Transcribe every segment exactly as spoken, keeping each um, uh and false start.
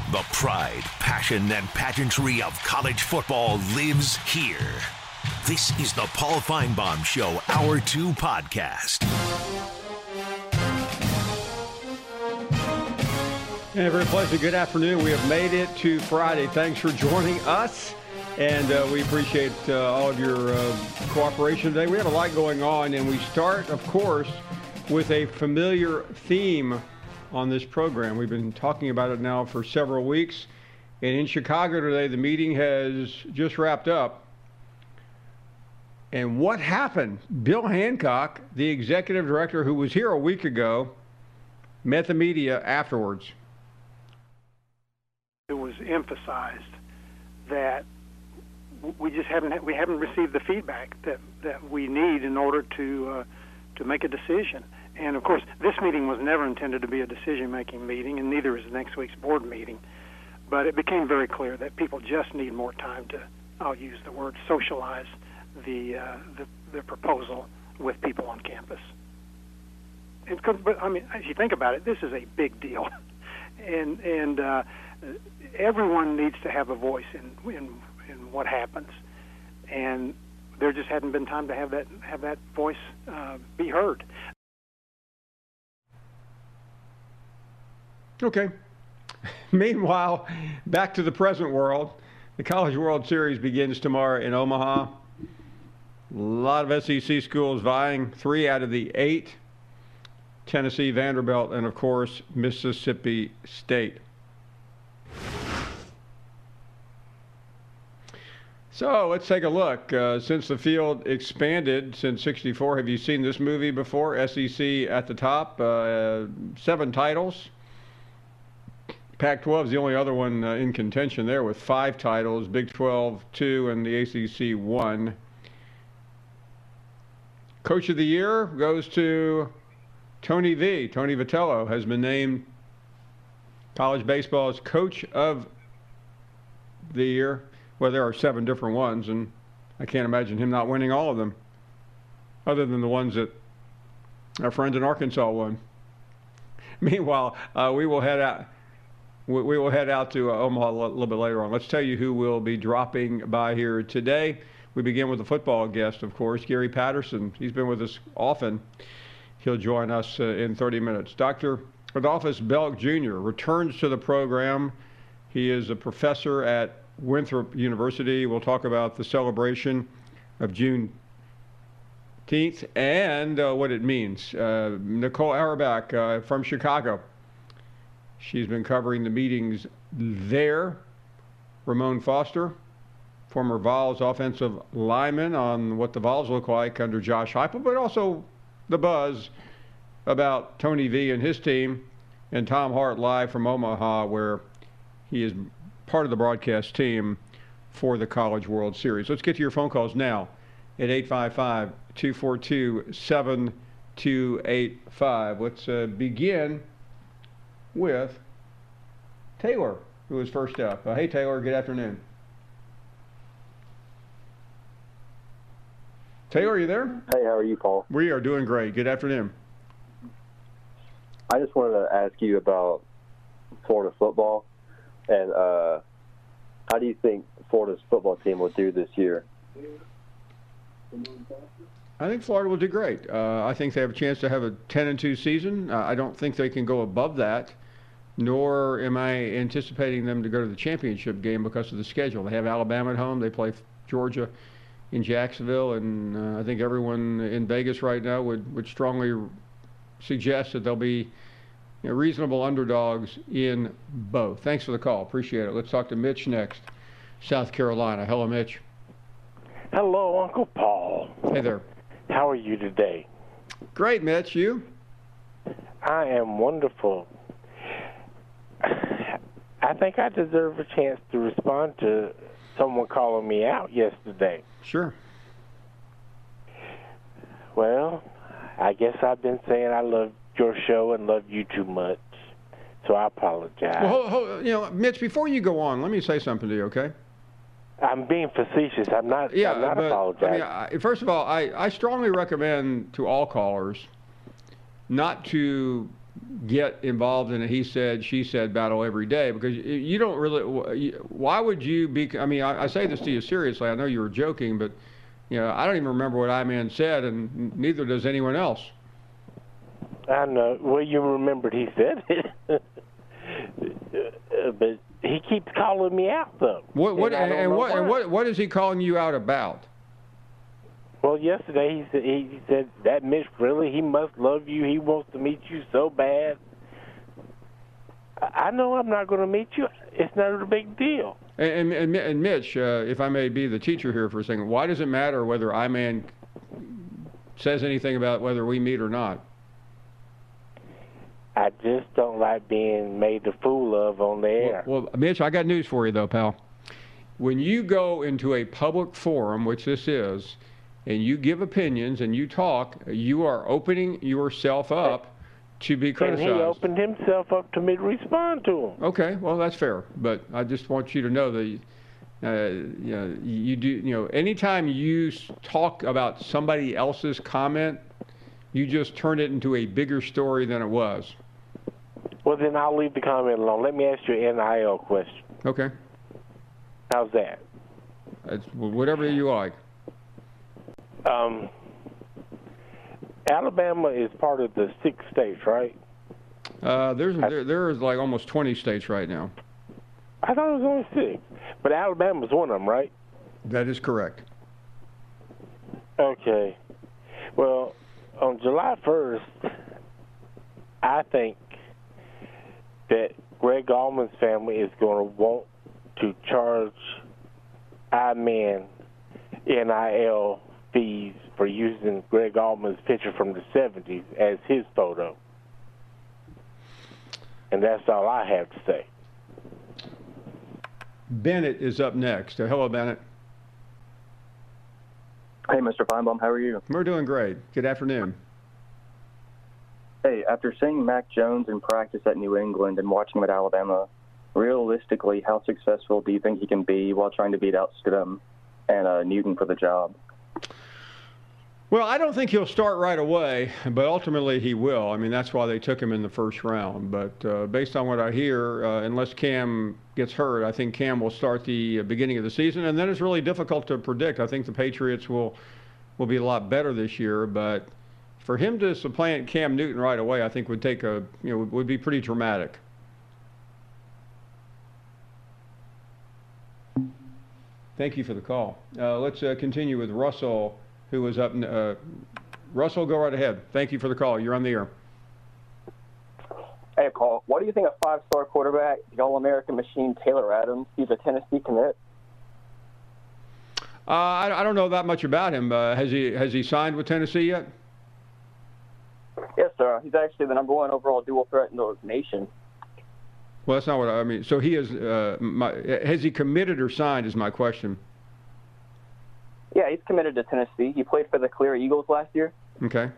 The pride, passion, and pageantry of college football lives here. This is the Paul Feinbaum Show, Hour two podcast. Hey, very pleasant. Good afternoon. We have made it to Friday. Thanks for joining us, and uh, we appreciate uh, all of your uh, cooperation today. We have a lot going on, and we start, of course, with a familiar theme on this program. We've been talking about it now for several weeks, and in Chicago today, the meeting has just wrapped up. And what happened? Bill Hancock, the executive director who was here a week ago, met the media afterwards. It was emphasized that we just haven't we haven't received the feedback that, that we need in order to uh, to make a decision. And of course, this meeting was never intended to be a decision-making meeting, and neither is next week's board meeting. But it became very clear that people just need more time to, I'll use the word, socialize the uh, the, the proposal with people on campus. And, but I mean, as you think about it, this is a big deal, and and uh, everyone needs to have a voice in, in in what happens, and there just hadn't been time to have that have that voice uh, be heard. Okay. Meanwhile, back to the present world. The College World Series begins tomorrow in Omaha. A lot of S E C schools vying, three out of the eight. Tennessee, Vanderbilt, and of course, Mississippi State. So let's take a look. Uh, since the field expanded since sixty-four, have you seen this movie before? S E C at the top, uh, seven titles. Pac twelve is the only other one uh, in contention there with five titles. Big twelve, two, and the A C C, one. Coach of the Year goes to Tony V. Tony Vitello has been named college baseball's Coach of the Year. Well, there are seven different ones, and I can't imagine him not winning all of them, other than the ones that our friends in Arkansas won. Meanwhile, uh, we will head out. We, we will head out to uh, Omaha a little bit later on. Let's tell you who will be dropping by here today. We begin with a football guest, of course, Gary Patterson. He's been with us often. He'll join us uh, in thirty minutes. Doctor Adolphus Belk Junior returns to the program. He is a professor at Winthrop University. We'll talk about the celebration of Juneteenth and uh, what it means. Uh, Nicole Auerbach uh, from Chicago. She's been covering the meetings there. Ramon Foster, former Vols offensive lineman, on what the Vols look like under Josh Heupel, but also the buzz about Tony V and his team, and Tom Hart live from Omaha, where he is part of the broadcast team for the College World Series. Let's get to your phone calls now at eight five five, two four two, seven two eight five. Let's uh, begin with Taylor, who is first up. Uh, hey, Taylor, good afternoon. Taylor, are you there? Hey, how are you, Paul? We are doing great. Good afternoon. I just wanted to ask you about Florida football, and uh, how do you think Florida's football team will do this year? I think Florida will do great. Uh, I think they have a chance to have a ten and two season. Uh, I don't think they can go above that, nor am I anticipating them to go to the championship game because of the schedule. They have Alabama at home. They play Georgia in Jacksonville, and uh, I think everyone in Vegas right now would, would strongly suggest that they'll be, you know, reasonable underdogs in both. Thanks for the call. Appreciate it. Let's talk to Mitch next, South Carolina. Hello, Mitch. Hello, Uncle Paul. Hey there. How are you today? Great, Mitch. You? I am wonderful. I think I deserve a chance to respond to someone calling me out yesterday. Sure. Well, I guess I've been saying I love your show and love you too much, so I apologize. Well, hold, hold, you know, Mitch, before you go on, let me say something to you, okay? I'm being facetious. I'm not, yeah, I'm not but, apologizing. I mean, I, first of all, I, I strongly recommend to all callers not to get involved in a he said, she said battle every day, because you don't really, why would you be, I mean, I, I say this to you seriously, I know you were joking, but, you know, I don't even remember what I-Man said, and neither does anyone else. I know. Well, you remembered he said it. But he keeps calling me out, though. What, what, and, and, and what, and what, what is he calling you out about? Well, yesterday he said, he said that Mitch really, he must love you. He wants to meet you so bad. I know I'm not going to meet you. It's not a big deal. And, and, and Mitch, uh, if I may be the teacher here for a second, why does it matter whether I-Man says anything about whether we meet or not? I just don't like being made a fool of on the air. Well, well, Mitch, I got news for you, though, pal. When you go into a public forum, which this is, and you give opinions and you talk, you are opening yourself up to be criticized. And he opened himself up to me to respond to him. Okay, well, that's fair. But I just want you to know that uh, you know, you do, you know, anytime you talk about somebody else's comment, you just turn it into a bigger story than it was. Well, then I'll leave the comment alone. Let me ask you an N I L question. Okay. How's that? It's whatever you like. Um, Alabama is part of the six states, right? Uh, there's there, there's like almost twenty states right now. I thought it was only six, but Alabama's one of them, right? That is correct. Okay. Well, on July first, I think that Greg Allman's family is going to want to charge I-Man N I L fees for using Greg Allman's picture from the seventies as his photo. And that's all I have to say. Bennett is up next. Uh, hello, Bennett. Hey, Mister Feinbaum, how are you? We're doing great. Good afternoon. Hey, after seeing Mac Jones in practice at New England and watching him at Alabama, realistically, how successful do you think he can be while trying to beat out Stidham and uh, Newton for the job? Well, I don't think he'll start right away, but ultimately he will. I mean, that's why they took him in the first round. But uh, based on what I hear, uh, unless Cam gets hurt, I think Cam will start the beginning of the season, and then it's really difficult to predict. I think the Patriots will will be a lot better this year, but for him to supplant Cam Newton right away, I think would take a you know would be pretty dramatic. Thank you for the call. Uh, let's uh, continue with Russell, who was up. Uh, Russell, go right ahead. Thank you for the call. You're on the air. Hey, Paul. What do you think of five-star quarterback, the All-American machine, Taylor Adams? He's a Tennessee commit. Uh, I, I don't know that much about him. Uh, has he has he signed with Tennessee yet? Yes, sir. He's actually the number one overall dual threat in the nation. Well, that's not what I, I mean. So he is. Uh, my, has he committed or signed? Is my question. Yeah, he's committed to Tennessee. He played for the Clear Eagles last year. Okay.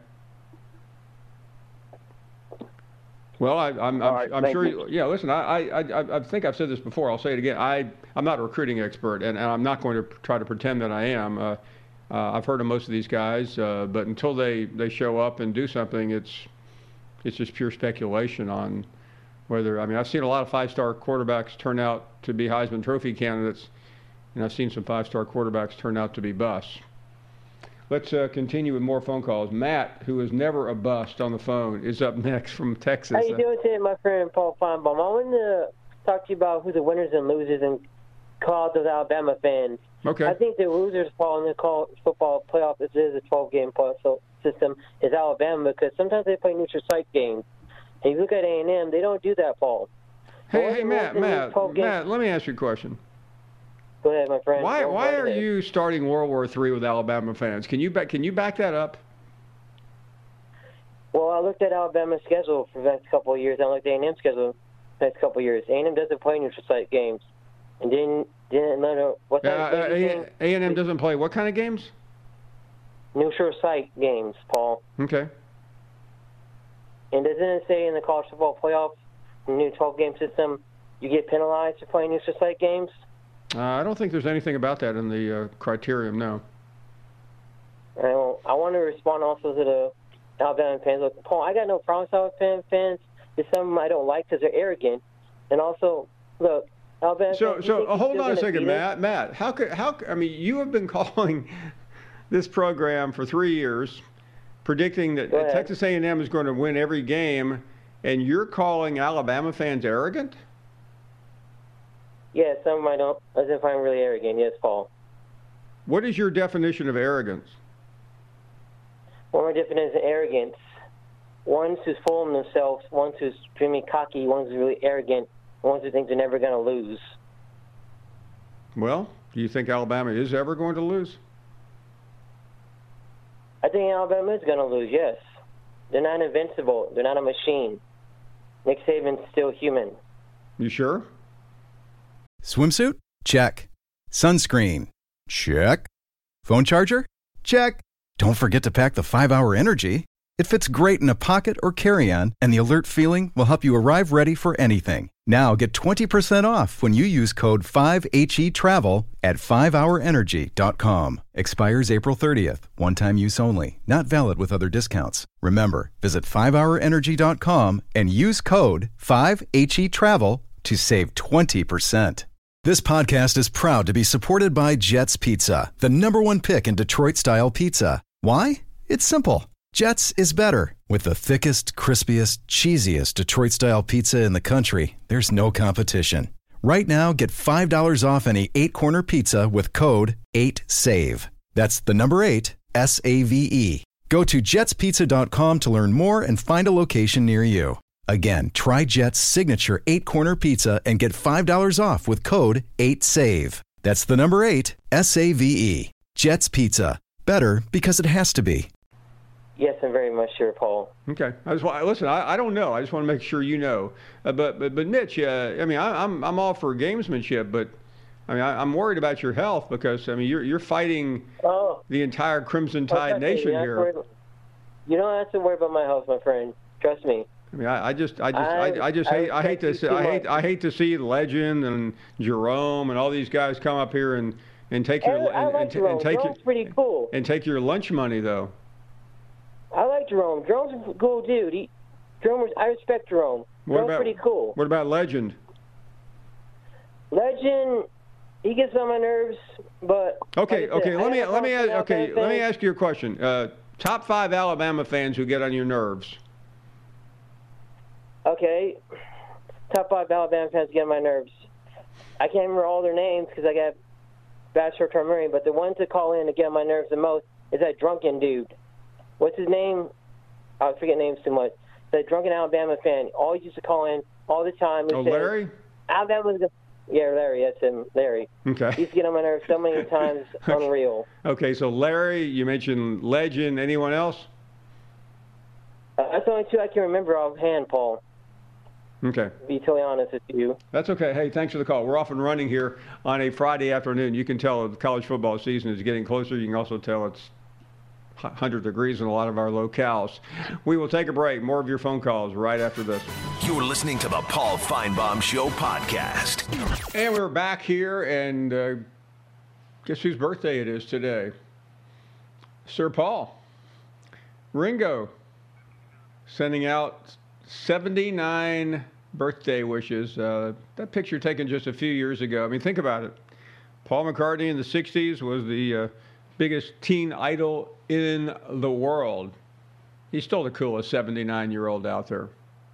Well, I, I'm, I'm, right, I'm sure. you. Yeah, listen, I, I, I think I've said this before. I'll say it again. I, I'm not a recruiting expert, and, and I'm not going to try to pretend that I am. Uh, uh, I've heard of most of these guys, uh, but until they, they show up and do something, it's, it's just pure speculation on whether. I mean, I've seen a lot of five-star quarterbacks turn out to be Heisman Trophy candidates, and I've seen some five-star quarterbacks turn out to be busts. Let's uh, continue with more phone calls. Matt, who is never a bust on the phone, is up next from Texas. How you doing today, my friend Paul Feinbaum? I wanted to talk to you about who the winners and losers and call out those Alabama fans. Okay. I think the losers fall in the college football playoff. This is a twelve-game playoff system. Is Alabama because sometimes they play neutral site games. And you look at A and M, they don't do that, Paul. Hey, hey, Matt, Matt, Matt, let me ask you a question. Go ahead, my friend. Why, Go why right are ahead. you starting World War Three with Alabama fans? Can you back, can you back that up? Well, I looked at Alabama's schedule for the next couple of years. I looked at A and M's schedule for the next couple of years. A and M doesn't play neutral site games. And didn't, didn't matter what Uh, type of game. A and M doesn't play what kind of games? Neutral site games, Paul. Okay. And doesn't it say in the college football playoff, the new twelve-game system, you get penalized for playing neutral site games? Uh, I don't think there's anything about that in the uh, criterion, no. Well, I want to respond also to the Alabama fans. Look, Paul, I got no problem with Alabama fans. There's some of them I don't like because they're arrogant. And also, look, Alabama So, fans, so uh, hold on a second, beat Matt. Matt, how could, how, I mean, you have been calling this program for three years, predicting that Texas A and M is going to win every game, and you're calling Alabama fans arrogant? Yeah, some of them I don't, I don't find really arrogant. Yes, Paul. What is your definition of arrogance? One of my definitions of arrogance, ones who's full of themselves, ones who's extremely cocky, ones who's really arrogant, ones who think they're never going to lose. Well, do you think Alabama is ever going to lose? I think Alabama is going to lose, yes. They're not invincible. They're not a machine. Nick Saban's still human. You sure? Swimsuit? Check. Sunscreen? Check. Phone charger? Check. Don't forget to pack the five hour Energy. It fits great in a pocket or carry-on, and the alert feeling will help you arrive ready for anything. Now get twenty percent off when you use code five H E travel at five hour energy dot com. Expires April thirtieth. One-time use only. Not valid with other discounts. Remember, visit five hour energy dot com and use code five H E travel to save twenty percent. This podcast is proud to be supported by Jets Pizza, the number one pick in Detroit-style pizza. Why? It's simple. Jets is better. With the thickest, crispiest, cheesiest Detroit-style pizza in the country, there's no competition. Right now, get five dollars off any eight-corner pizza with code eight save. That's the number eight, S A V E. Go to jets pizza dot com to learn more and find a location near you. Again, try Jet's signature eight-corner pizza and get five dollars off with code eight save. That's the number eight, S A V E. Jet's Pizza. Better because it has to be. Yes, I'm very much sure, Paul. Okay. I just want, listen, I, I don't know. I just want to make sure you know. Uh, but, but but Mitch, uh, I mean, I, I'm I'm all for gamesmanship, but I mean, I, I'm worried about your health because I mean, you're you're fighting oh. the entire Crimson Tide okay, Nation here. here. You don't have to worry about my health, my friend. Trust me. I mean, I, I just, I just, I, I, I just I hate, I hate to, see, I hate, I hate to see Legend and Jerome and all these guys come up here and, and take your, I, I and, like and, Jerome. and take Jerome's your, pretty cool. and take your lunch money though. I like Jerome. Jerome's a cool dude. He, Jerome, I respect Jerome. What Jerome's about, pretty cool. What about Legend? Legend, he gets on my nerves, but okay, like okay. said, Let me, let me, ask, Alabama okay, fans. let me ask you a question. Uh, top five Alabama fans who get on your nerves. Okay, top five Alabama fans get on my nerves. I can't remember all their names because I got bad short-term memory, but the ones that call in to get on my nerves the most is that drunken dude. What's his name? I forget names too much. That drunken Alabama fan always used to call in all the time. Oh, Larry? Alabama's the Yeah, Larry, that's him, Larry. Okay. He used to get on my nerves so many times, okay. Unreal. Okay, so Larry, you mentioned Legend. Anyone else? Uh, that's the only two I can remember offhand, Paul. Okay. To be totally honest with you. That's okay. Hey, thanks for the call. We're off and running here on a Friday afternoon. You can tell the college football season is getting closer. You can also tell it's one hundred degrees in a lot of our locales. We will take a break. More of your phone calls right after this. You're listening to the Paul Feinbaum Show podcast. And we're back here, and uh, guess whose birthday it is today? Sir Paul. Ringo sending out seventy-nine birthday wishes. Uh, that picture taken just a few years ago. I mean, think about it. Paul McCartney in the sixties was the uh, biggest teen idol in the world. He's still the coolest seventy-nine-year-old out there.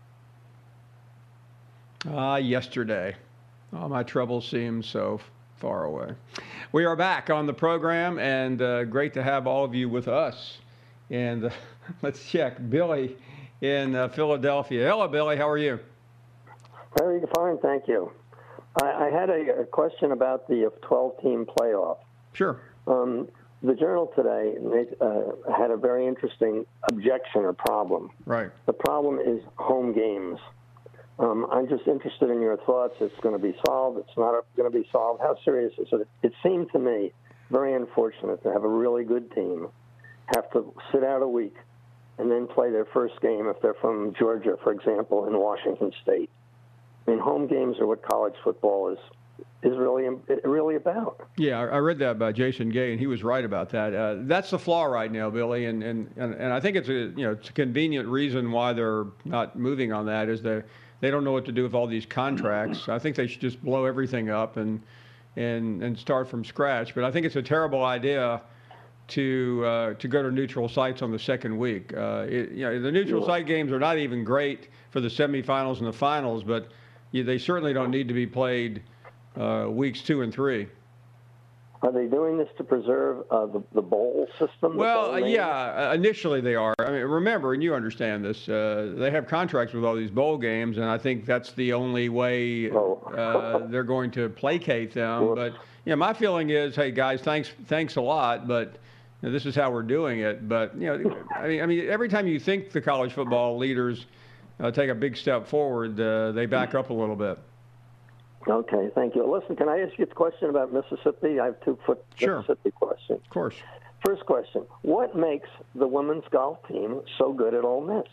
Ah, yesterday. All my troubles seem so far away. We are back on the program, and uh, great to have all of you with us. And uh, let's check. Billy in uh, Philadelphia. Hello, Billy. How are you? Very fine, thank you. I, I had a, a question about the twelve-team playoff. Sure. Um, the Journal today uh, had a very interesting objection or problem. Right. The problem is home games. Um, I'm just interested in your thoughts. It's going to be solved. It's not going to be solved. How serious is it? It seemed to me very unfortunate to have a really good team have to sit out a week and then play their first game if they're from Georgia, for example, in Washington State. I mean, home games are what college football is is really really about. Yeah, I read that about Jason Gay, and he was right about that. Uh, that's the flaw right now, Billy, and, and, and, and I think it's a you know it's a convenient reason why they're not moving on that is they they don't know what to do with all these contracts. I think they should just blow everything up and and and start from scratch. But I think it's a terrible idea to uh, to go to neutral sites on the second week. Uh, it, you know, the neutral site games are not even great for the semifinals and the finals, but you, they certainly don't need to be played uh, weeks two and three. Are they doing this to preserve uh, the, the bowl system? Well, uh, yeah, uh, initially they are. I mean, remember, and you understand this, uh, they have contracts with all these bowl games, and I think that's the only way uh, they're going to placate them. But, you know, my feeling is, hey, guys, thanks thanks a lot, but you know, this is how we're doing it. But, you know, I mean, I mean, every time you think the college football leaders uh, take a big step forward, uh, they back up a little bit. Okay, thank you. Listen, can I ask you a question about Mississippi? I have two foot sure. Mississippi questions. Of course. First question, what makes the women's golf team so good at Ole Miss?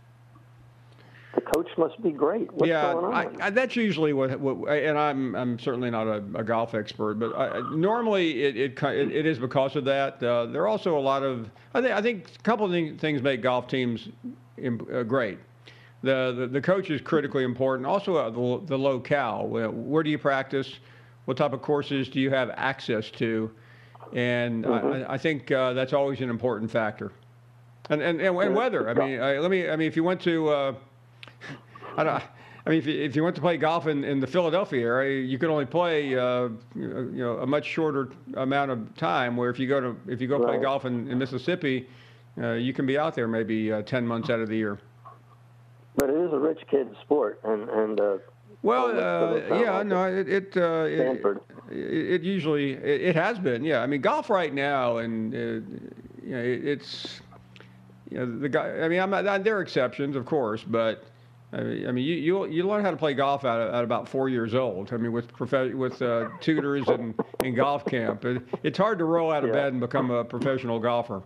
The coach must be great. What's yeah, going on? I, I, that's usually what, what, and I'm I'm certainly not a, a golf expert, but I, normally it, it it is because of that. Uh, there are also a lot of, I think, I think a couple of things make golf teams uh, great. The, the the coach is critically important. Also, uh, the, the locale. Where, where do you practice? What type of courses do you have access to? And mm-hmm. I, I think uh, that's always an important factor. And and, and, and weather. I mean, I, let me. I mean, if you went to, uh, I don't. I mean, if you, if you went to play golf in, in the Philadelphia area, you could only play, uh, you know, a much shorter amount of time. Where if you go to if you go right. play golf in, in Mississippi, uh, you can be out there maybe uh, ten months out of the year. But it is a rich kid sport, and and uh, well, uh, yeah, like no, it it, uh, it it it usually it, it has been, yeah. I mean, golf right now, and uh, you know, it, it's you know the guy. I mean, I'm not, there are exceptions, of course, but I mean, you you you learn how to play golf at, at about four years old. I mean, with prof- with uh, tutors and in golf camp, it, it's hard to roll out of yeah. bed and become a professional golfer.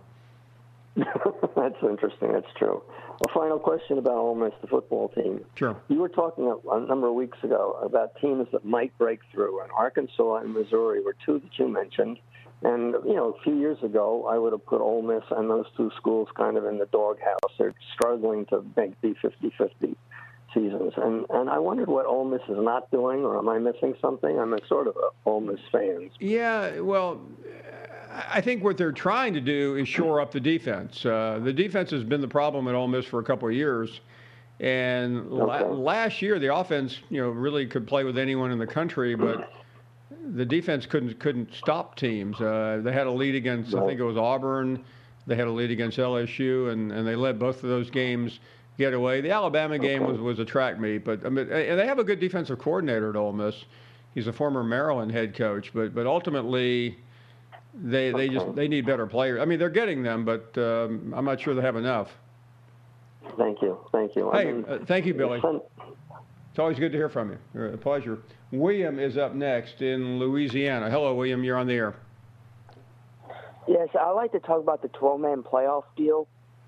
That's interesting. That's true. A final question about Ole Miss, the football team. Sure. You were talking a, a number of weeks ago about teams that might break through, and Arkansas and Missouri were two that you mentioned. And, you know, a few years ago, I would have put Ole Miss and those two schools kind of in the doghouse. They're struggling to make the fifty-fifty seasons. And and I wondered what Ole Miss is not doing, or am I missing something? I'm a sort of a Ole Miss fan. Yeah, well, I think what they're trying to do is shore up the defense. Uh, the defense has been the problem at Ole Miss for a couple of years. And okay. la- last year, the offense, you know, really could play with anyone in the country, but the defense couldn't couldn't stop teams. Uh, they had a lead against, I think it was Auburn. They had a lead against L S U, and, and they let both of those games get away. The Alabama game was, was a track meet, but I mean, and they have a good defensive coordinator at Ole Miss. He's a former Maryland head coach, but but ultimately, they they just they need better players. I mean, they're getting them, but um, I'm not sure they have enough. Thank you, thank you. Hey, I mean, uh, thank you, Billy. It's always good to hear from you. A pleasure. William is up next in Louisiana. Hello, William. You're on the air. Yes, I'd like to talk about the twelve-man playoff deal.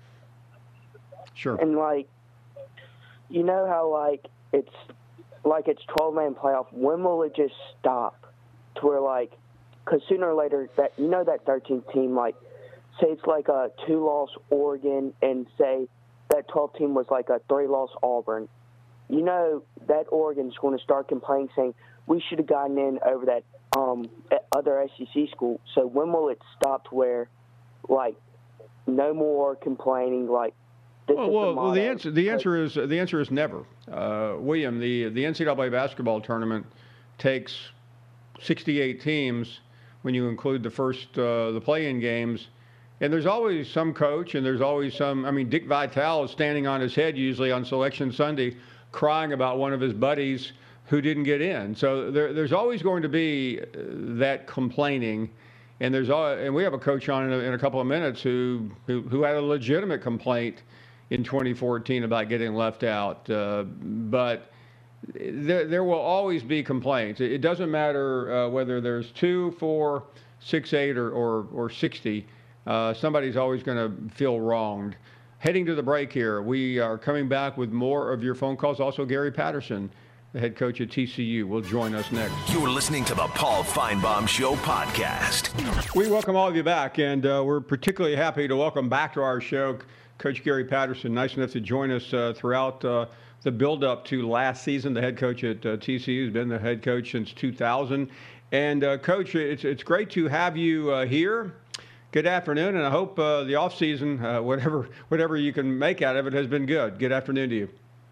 Sure. And, like, you know how, like, it's like it's twelve-man playoff. When will it just stop to where, like, because sooner or later, that you know that thirteenth team, like, say it's like a two-loss Oregon and say that twelfth team was like a three-loss Auburn. You know that Oregon's going to start complaining, saying we should have gotten in over that um, other S E C school. So when will it stop to where, like, no more complaining? Like, this well, is well, the, well, the answer the answer is the answer is never. Uh, William, the the N C double A basketball tournament takes sixty-eight teams when you include the first uh, the play-in games. And there's always some coach, and there's always some. I mean, Dick Vitale is standing on his head usually on Selection Sunday, crying about one of his buddies who didn't get in. So there, there's always going to be that complaining, and there's all, and we have a coach on in a, in a couple of minutes who, who who had a legitimate complaint in twenty fourteen about getting left out. Uh, but there there will always be complaints. It, it doesn't matter uh, whether there's two, four, six, eight, or or, or sixty. Uh, somebody's always going to feel wronged. Heading to the break here, we are coming back with more of your phone calls. Also, Gary Patterson the head coach at T C U, will join us next. You're listening to the Paul Feinbaum Show podcast. We welcome all of you back, and uh, we're particularly happy to welcome back to our show Coach Gary Patterson, nice enough to join us uh, throughout uh, the build-up to last season. The head coach at uh, T C U has been the head coach since two thousand. And, uh, Coach, it's it's great to have you uh, here. Good afternoon, and I hope uh, the off-season, uh, whatever whatever you can make out of it, has been good. Good afternoon to you.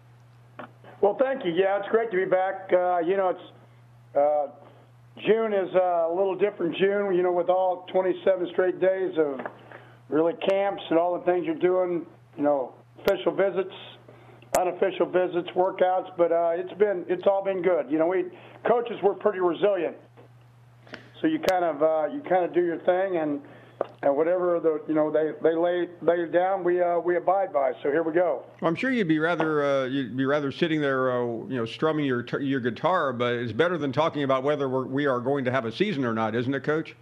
Well, thank you. Yeah, it's great to be back. Uh, you know, it's uh, June is uh, a little different June, you know, with all twenty-seven straight days of really camps and all the things you're doing, you know, official visits, unofficial visits, workouts, but uh, it's been, it's all been good. You know, we coaches were pretty resilient. So you kind of, uh, you kind of do your thing, and and whatever the, you know, they, they lay lay it down, we uh, we abide by. So here we go. Well, I'm sure you'd be rather uh, you'd be rather sitting there, uh, you know, strumming your your guitar, but it's better than talking about whether we're, we are going to have a season or not, isn't it, Coach?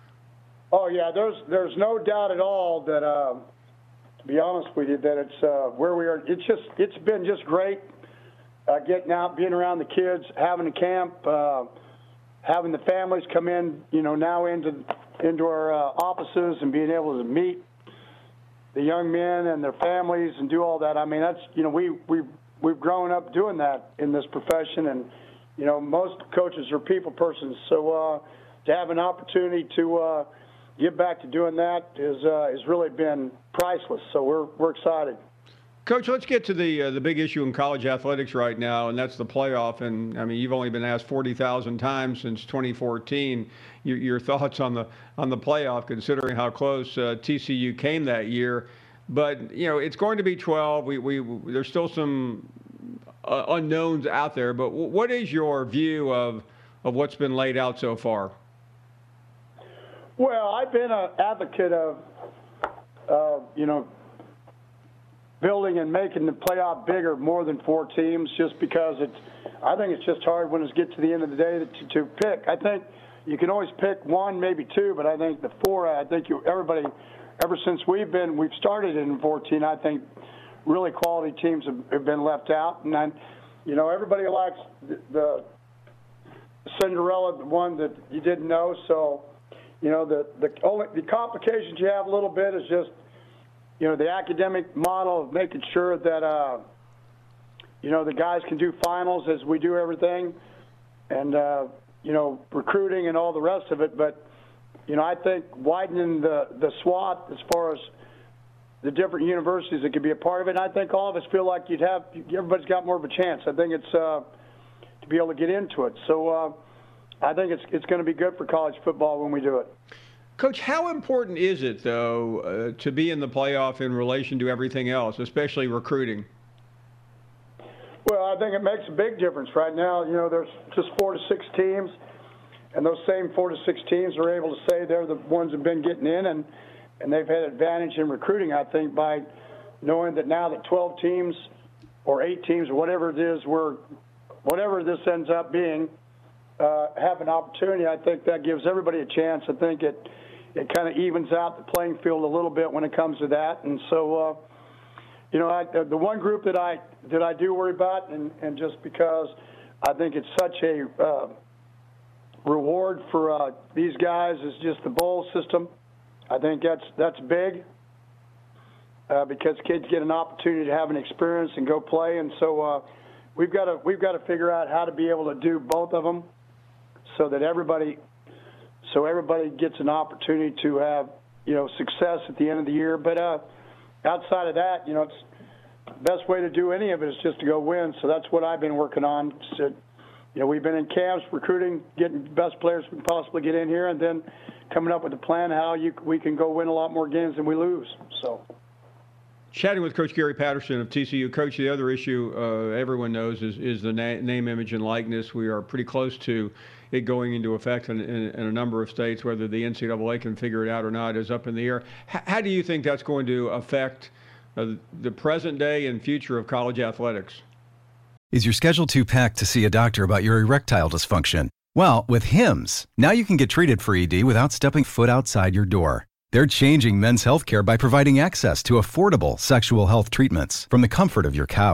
Oh yeah, there's there's no doubt at all that, uh, to be honest with you, that it's uh, where we are. It's just it's been just great uh, getting out, being around the kids, having a camp, uh, having the families come in, you know, now into into our uh, offices and being able to meet the young men and their families and do all that. I mean, that's, you know, we we we've grown up doing that in this profession, and you know, most coaches are people persons, so uh, to have an opportunity to uh, get back to doing that is uh, has really been priceless. So we're we're excited. Coach, let's get to the uh, the big issue in college athletics right now, and that's the playoff. And I mean, you've only been asked forty thousand times since twenty fourteen. Your, your thoughts on the on the playoff, considering how close uh, T C U came that year. But you know, it's going to be twelve. We we, we there's still some uh, unknowns out there. But w- what is your view of of what's been laid out so far? Well, I've been an advocate of, uh, you know, building and making the playoff bigger, more than four teams, just because it's, I think it's just hard when it gets to the end of the day to, to pick. I think you can always pick one, maybe two, but I think the four, I think you, everybody, ever since we've been, we've started in fourteen, I think really quality teams have, have been left out. And then, you know, everybody likes the, the Cinderella, the one that you didn't know. So, you know, the, the only, the complications you have a little bit is just, you know, the academic model of making sure that, uh, you know, the guys can do finals as we do everything, and, uh, you know, recruiting and all the rest of it. But, you know, I think widening the, the swath as far as the different universities that could be a part of it, and I think all of us feel like you'd have, everybody's got more of a chance. I think it's uh, to be able to get into it. So uh, I think it's it's going to be good for college football when we do it. Coach, how important is it, though, uh, to be in the playoff in relation to everything else, especially recruiting? Well, I think it makes a big difference. Right now, you know, there's just four to six teams, and those same four to six teams are able to say they're the ones that have been getting in, and, and they've had advantage in recruiting, I think, by knowing that now that twelve teams or eight teams or whatever it is, we're, whatever this ends up being, uh, have an opportunity. I think that gives everybody a chance. I think it it kind of evens out the playing field a little bit when it comes to that. And so, uh, you know, I, the one group that I that I do worry about, and, and just because I think it's such a uh, reward for uh, these guys, is just the bowl system. I think that's that's big uh, because kids get an opportunity to have an experience and go play. And so uh, we've got to we've got to figure out how to be able to do both of them, so that everybody. So everybody gets an opportunity to have, you know, success at the end of the year. But uh, outside of that, you know, it's the best way to do any of it is just to go win. So that's what I've been working on. So, you know, we've been in camps, recruiting, getting the best players we can possibly get in here, and then coming up with a plan how you we can go win a lot more games than we lose. So. Chatting with Coach Gary Patterson of T C U. Coach, the other issue uh, everyone knows is, is the na- name, image, and likeness. We are pretty close to it going into effect in, in, in a number of states. Whether the N C double A can figure it out or not is up in the air. H- how do you think that's going to affect uh, the present day and future of college athletics? Is your schedule too packed to see a doctor about your erectile dysfunction? Well, with Hims, now you can get treated for E D without stepping foot outside your door. They're changing men's healthcare by providing access to affordable sexual health treatments from the comfort of your couch.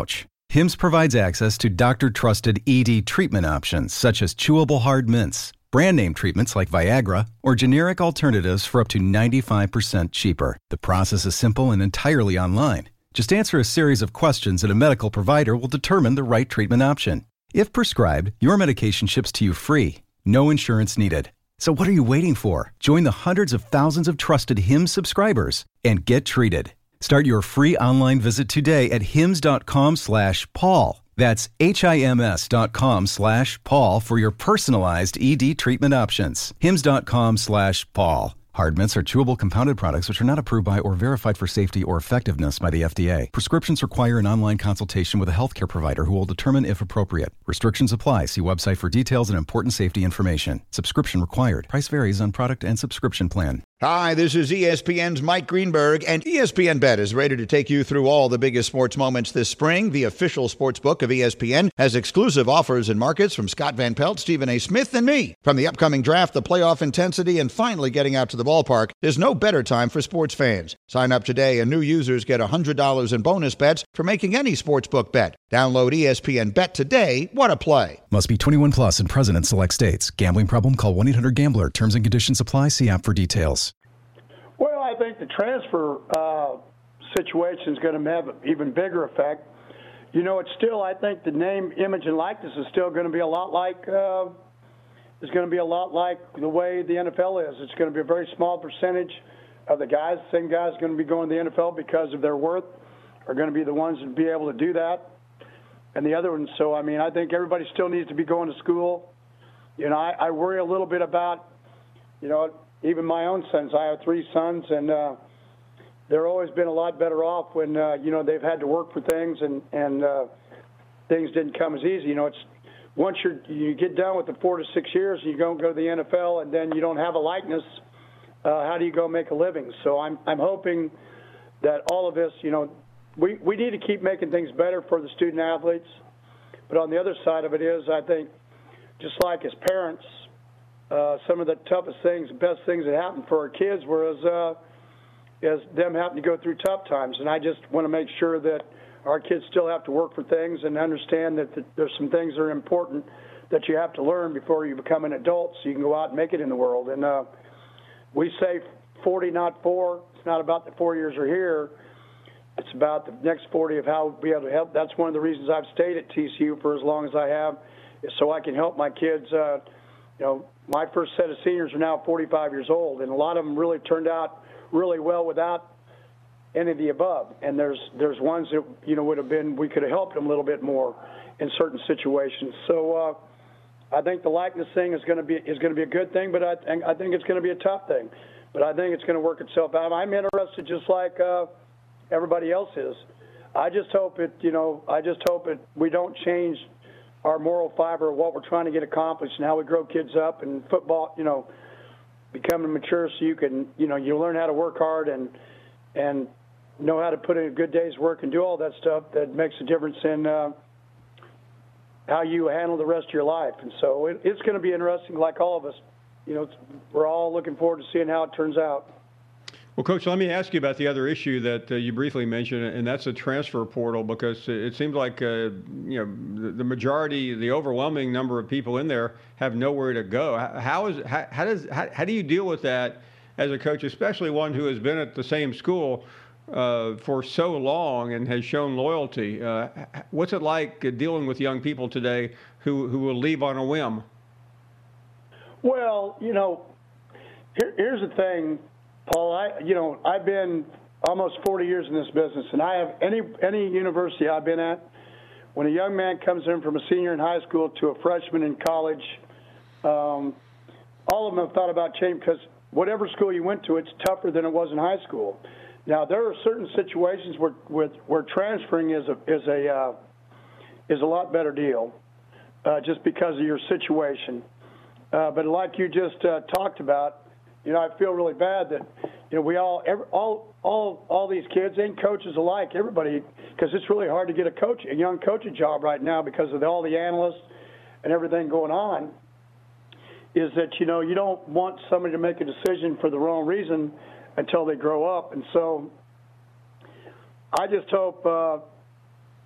Hims provides access to doctor-trusted E D treatment options such as chewable hard mints, brand name treatments like Viagra, or generic alternatives for up to ninety-five percent cheaper. The process is simple and entirely online. Just answer a series of questions and a medical provider will determine the right treatment option. If prescribed, your medication ships to you free. No insurance needed. So what are you waiting for? Join the hundreds of thousands of trusted Hims subscribers and get treated. Start your free online visit today at hims.com slash Paul. That's H-I-M-S dot com slash Paul for your personalized E D treatment options. Hims.com slash Paul. Hard mints are chewable compounded products which are not approved by or verified for safety or effectiveness by the F D A. Prescriptions require an online consultation with a healthcare provider who will determine if appropriate. Restrictions apply. See website for details and important safety information. Subscription required. Price varies on product and subscription plan. Hi, this is E S P N's Mike Greenberg, and E S P N Bet is ready to take you through all the biggest sports moments this spring. The official sports book of E S P N has exclusive offers and markets from Scott Van Pelt, Stephen A. Smith, and me. From the upcoming draft, the playoff intensity, and finally getting out to the ballpark, there's no better time for sports fans. Sign up today, and new users get one hundred dollars in bonus bets for making any sportsbook bet. Download E S P N Bet today. What a play. Must be twenty-one plus and present in select states. Gambling problem? Call one eight hundred gambler. Terms and conditions apply. See app for details. Well, I think the transfer uh, situation is going to have an even bigger effect. You know, it's still, I think the name, image, and likeness is still going to be a lot like, uh, is going to be a lot like the way the N F L is. It's going to be a very small percentage of the guys, same guys going to be going to the N F L because of their worth, are going to be the ones that be able to do that. And the other ones, so, I mean, I think everybody still needs to be going to school. You know, I, I worry a little bit about, you know, even my own sons. I have three sons, and uh, they're always been a lot better off when, uh, you know, they've had to work for things and, and uh, things didn't come as easy. You know, it's once you're, you get done with the four to six years, you don't go to the N F L, and then you don't have a likeness, uh, how do you go make a living? So I'm, I'm hoping that all of this, you know, we, we need to keep making things better for the student athletes. But on the other side of it is, I think, just like as parents, Uh, some of the toughest things, best things that happened for our kids was uh, is them having to go through tough times. And I just want to make sure that our kids still have to work for things and understand that the, there's some things that are important that you have to learn before you become an adult so you can go out and make it in the world. And uh, we say forty, not four. It's not about the four years are here. It's about the next forty of how we'll be able to help. That's one of the reasons I've stayed at T C U for as long as I have, is so I can help my kids. Uh, you know, my first set of seniors are now forty-five years old, and a lot of them really turned out really well without any of the above. And there's there's ones that, you know, would have been, we could have helped them a little bit more in certain situations. So uh, I think the likeness thing is going to be is going to be a good thing, but I think I think it's going to be a tough thing. But I think it's going to work itself out. I'm interested just like uh, everybody else is. I just hope it, you know, I just hope it we don't change our moral fiber of what we're trying to get accomplished and how we grow kids up, and football, you know, becoming mature so you can, you know, you learn how to work hard and and know how to put in a good day's work and do all that stuff that makes a difference in uh, how you handle the rest of your life. And so it, it's going to be interesting, like all of us. You know, it's, we're all looking forward to seeing how it turns out. Well, Coach, let me ask you about the other issue that uh, you briefly mentioned, and that's the transfer portal, because it seems like uh, you know the, the majority, the overwhelming number of people in there have nowhere to go. How is how, how does how, how do you deal with that as a coach, especially one who has been at the same school uh, for so long and has shown loyalty? Uh, what's it like dealing with young people today who who will leave on a whim? Well, you know, here, here's the thing. Paul, I, you know, I've been almost forty years in this business, and I have any any university I've been at, when a young man comes in from a senior in high school to a freshman in college, um, all of them have thought about change, because whatever school you went to, it's tougher than it was in high school. Now, there are certain situations where where, where transferring is a is a uh, is a lot better deal, uh, just because of your situation. Uh, but like you just uh, talked about. You know, I feel really bad that, you know, we all, every, all, all, all these kids and coaches alike, everybody, because it's really hard to get a coach, a young coaching job right now because of all the analysts and everything going on. Is that, you know, you don't want somebody to make a decision for the wrong reason until they grow up, and so I just hope, uh,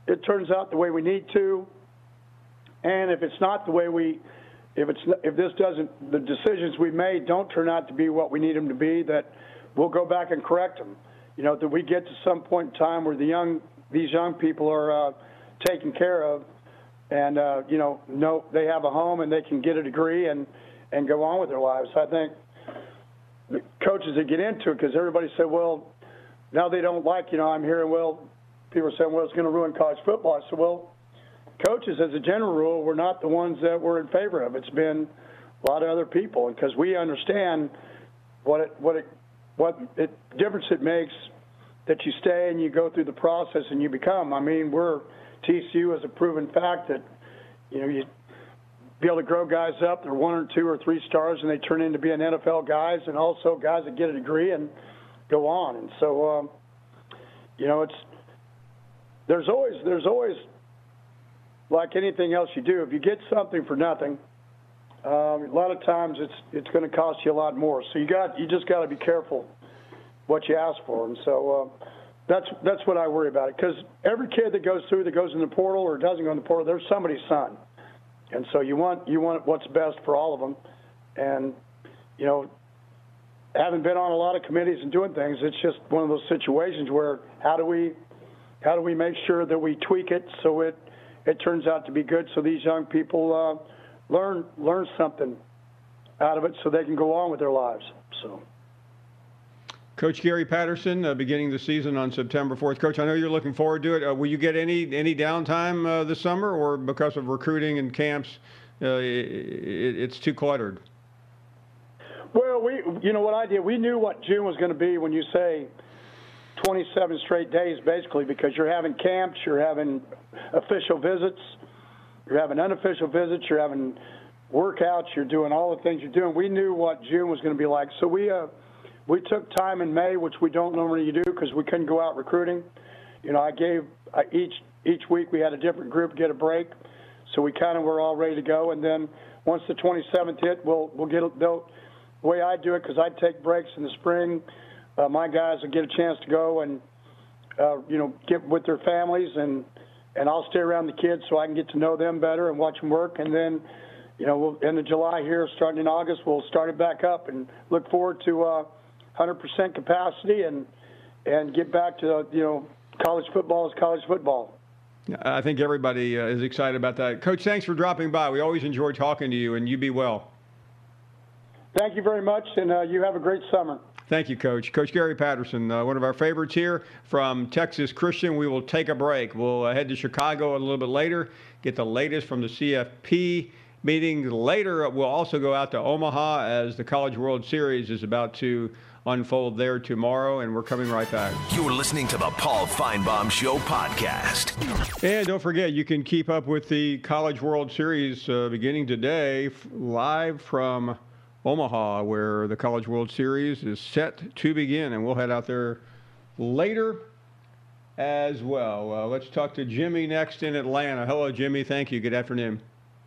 it turns out the way we need to, and if it's not the way we, if it's if this doesn't, the decisions we made don't turn out to be what we need them to be, that we'll go back and correct them. You know, that we get to some point in time where the young, these young people are uh, taken care of, and uh, you know, know they have a home and they can get a degree and and go on with their lives. I think the coaches that get into it, because everybody said, well, now they don't like, you know, I'm hearing, well, people are saying, well, it's going to ruin college football. I said, well, coaches, as a general rule, we're not the ones that we're in favor of. It's been a lot of other people, because we understand what it, what it, what it, difference it makes that you stay and you go through the process and you become. I mean, we're T C U is a proven fact that, you know, you be able to grow guys up. They're one or two or three stars, and they turn into being N F L guys, and also guys that get a degree and go on. And so, um, you know, it's there's always there's always like anything else you do. If you get something for nothing, um, a lot of times it's it's going to cost you a lot more. So you got you just got to be careful what you ask for. And so uh, that's that's what I worry about it, because every kid that goes through, that goes in the portal or doesn't go in the portal, there's somebody's son. And so you want you want what's best for all of them. And, you know, having been on a lot of committees and doing things, it's just one of those situations where how do we how do we make sure that we tweak it so it it turns out to be good, so these young people uh, learn learn something out of it so they can go on with their lives. So. Coach Gary Patterson, uh, beginning the season on September fourth. Coach, I know you're looking forward to it. Uh, will you get any any downtime uh, this summer, or because of recruiting and camps, uh, it, it's too cluttered? Well, we, you know what I did? We knew what June was going to be when you say twenty-seven straight days, basically, because you're having camps, you're having official visits, you're having unofficial visits, you're having workouts, you're doing all the things you're doing. We knew what June was going to be like, so we. Uh, We took time in May, which we don't normally do because we couldn't go out recruiting. You know, I gave I, each each week we had a different group get a break, so we kind of were all ready to go. And then once the twenty-seventh hit, we'll we'll get they'll, the way I do it, because I take breaks in the spring. Uh, my guys will get a chance to go and uh, you know get with their families, and and I'll stay around the kids so I can get to know them better and watch them work. And then, you know, we'll, end of July here, starting in August, we'll start it back up and look forward to. Uh, one hundred percent capacity and and get back to, you know, college football is college football. I think everybody uh, is excited about that. Coach, thanks for dropping by. We always enjoy talking to you, and you be well. Thank you very much, and uh, you have a great summer. Thank you, Coach. Coach Gary Patterson, uh, one of our favorites here from Texas Christian. We will take a break. We'll uh, head to Chicago a little bit later, get the latest from the C F P meeting. Later, we'll also go out to Omaha as the College World Series is about to unfold there tomorrow, and we're coming right back. You're listening to the Paul Feinbaum Show podcast. And don't forget, you can keep up with the College World Series uh, beginning today, f- live from Omaha, where the College World Series is set to begin, and we'll head out there later as well. Uh, let's talk to Jimmy next in Atlanta. Hello, Jimmy. Thank you. Good afternoon.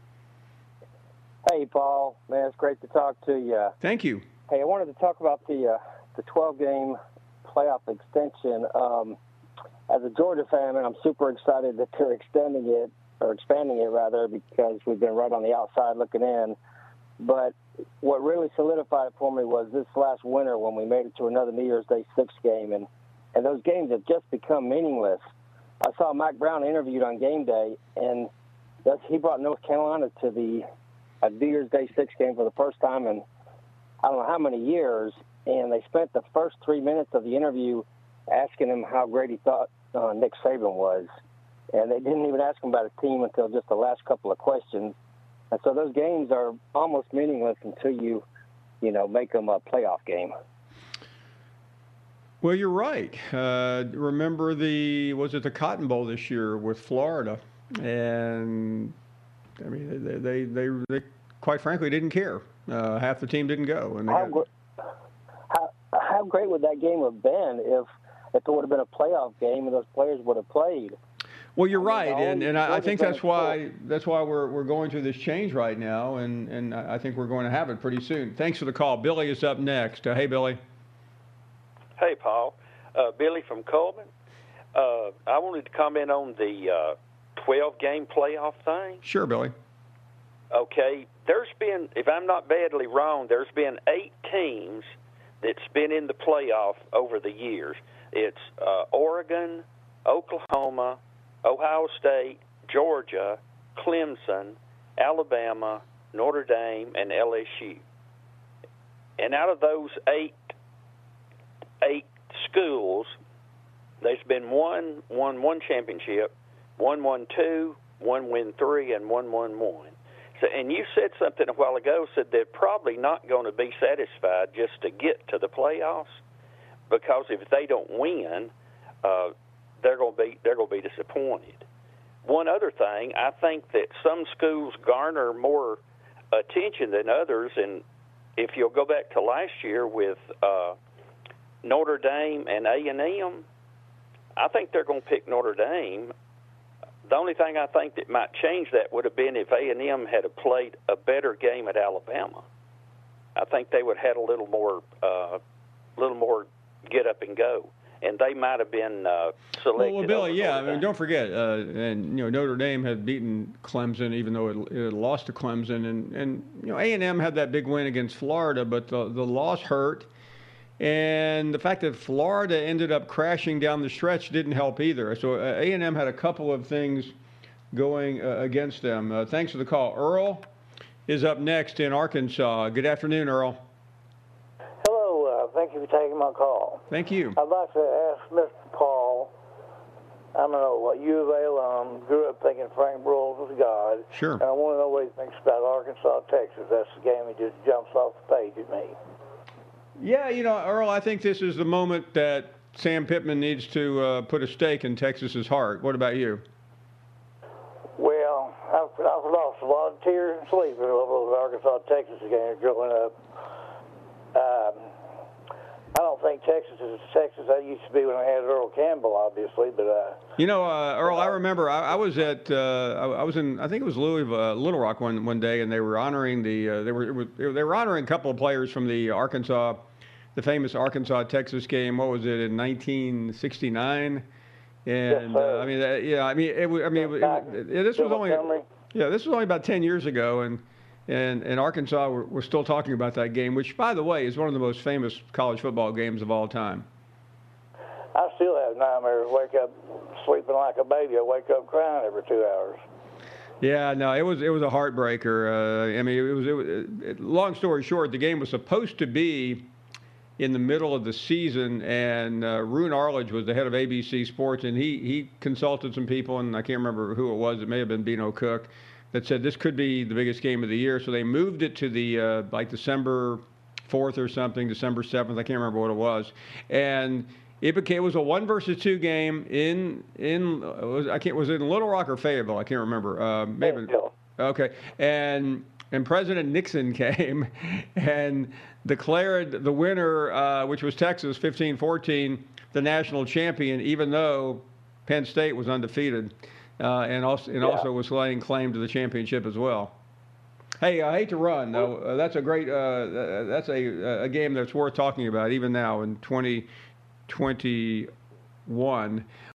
Hey, Paul. Man, it's great to talk to you. Thank you. Hey, I wanted to talk about the uh, the twelve-game playoff extension. Um, as a Georgia fan, and I'm super excited that they're extending it, or expanding it, rather, because we've been right on the outside looking in. But what really solidified it for me was this last winter when we made it to another New Year's Day six game, and, and those games have just become meaningless. I saw Mike Brown interviewed on game day, and that's, he brought North Carolina to the a New Year's Day six game for the first time in I don't know how many years, and they spent the first three minutes of the interview asking him how great he thought uh, Nick Saban was. And they didn't even ask him about his team until just the last couple of questions. And so those games are almost meaningless until you, you know, make them a playoff game. Well, you're right. Uh, remember the, was it the Cotton Bowl this year with Florida? And, I mean, they, they, they, they quite frankly didn't care. Uh, half the team didn't go. And they how, got... how, how great would that game have been if, if it would have been a playoff game and those players would have played? Well, you're I mean, right, and, and I, I think that's why cool. that's why we're we're going through this change right now, and, and I think we're going to have it pretty soon. Thanks for the call. Billy is up next. Uh, hey, Billy. Hey, Paul. Uh, Billy from Coleman. Uh, I wanted to comment on the uh, twelve-game playoff thing. Sure, Billy. Okay, there's been, if I'm not badly wrong, there's been eight teams that's been in the playoff over the years. It's uh, Oregon, Oklahoma, Ohio State, Georgia, Clemson, Alabama, Notre Dame, and L S U. And out of those eight eight schools, there's been one won one championship, one won two, one win three, and one won one. So, and you said something a while ago, said they're probably not going to be satisfied just to get to the playoffs, because if they don't win, uh, they're going to be they're going to be disappointed. One other thing, I think that some schools garner more attention than others, and if you'll go back to last year with uh, Notre Dame and A and M, I think they're going to pick Notre Dame. The only thing I think that might change that would have been if A and M had played a better game at Alabama. I think they would have had a little more, uh, little more get up and go, and they might have been uh, selected. Well, well Billy, yeah, I mean, don't forget, uh, and you know, Notre Dame had beaten Clemson, even though it, it lost to Clemson, and and you know, A and M had that big win against Florida, but the the loss hurt. And the fact that Florida ended up crashing down the stretch didn't help either. So uh, A and M had a couple of things going uh, against them. Uh, thanks for the call. Earl is up next in Arkansas. Good afternoon, Earl. Hello. Uh, thank you for taking my call. Thank you. I'd like to ask Mister Paul, I'm an old U of A alum, grew up thinking Frank Broyles was God. Sure. And I want to know what he thinks about Arkansas, Texas. That's the game he just jumps off the page at me. Yeah, you know, Earl, I think this is the moment that Sam Pittman needs to uh, put a stake in Texas's heart. What about you? Well, I've, I've lost a lot of tears and sleep over those Arkansas-Texas games growing up. Um, I don't think Texas is Texas that used to be when I had Earl Campbell, obviously, but uh, you know, uh, Earl, I remember I, I was at uh, I, I was in I think it was Louisville, uh, Little Rock one one day, and they were honoring the uh, they were they were honoring a couple of players from the Arkansas, the famous Arkansas-Texas game. What was it in nineteen sixty-nine? And yes, uh, I mean, uh, yeah, I mean, it, I mean, it, it, it, this was only yeah, this was only about ten years ago, and. And, and Arkansas, we're, we're still talking about that game, which, by the way, is one of the most famous college football games of all time. I still have nightmares. Wake up sleeping like a baby. I wake up crying every two hours. Yeah, no, it was it was a heartbreaker. Uh, I mean, it was, it was it, long story short, the game was supposed to be in the middle of the season, and uh, Roone Arledge was the head of A B C Sports, and he he consulted some people, and I can't remember who it was. It may have been Beano Cook. That said this could be the biggest game of the year. So they moved it to the uh, like December fourth or something, December seventh. I can't remember what it was. And it became it was a one versus two game in in was, I can't was it in Little Rock or Fayetteville? I can't remember. Uh, maybe okay. And and President Nixon came and declared the winner, uh, which was Texas, fifteen fourteen, the national champion, even though Penn State was undefeated. Uh, and also, and yeah. also was laying claim to the championship as well. Hey, I hate to run though. Uh, that's a great. Uh, that's a a game that's worth talking about even now in twenty twenty-one.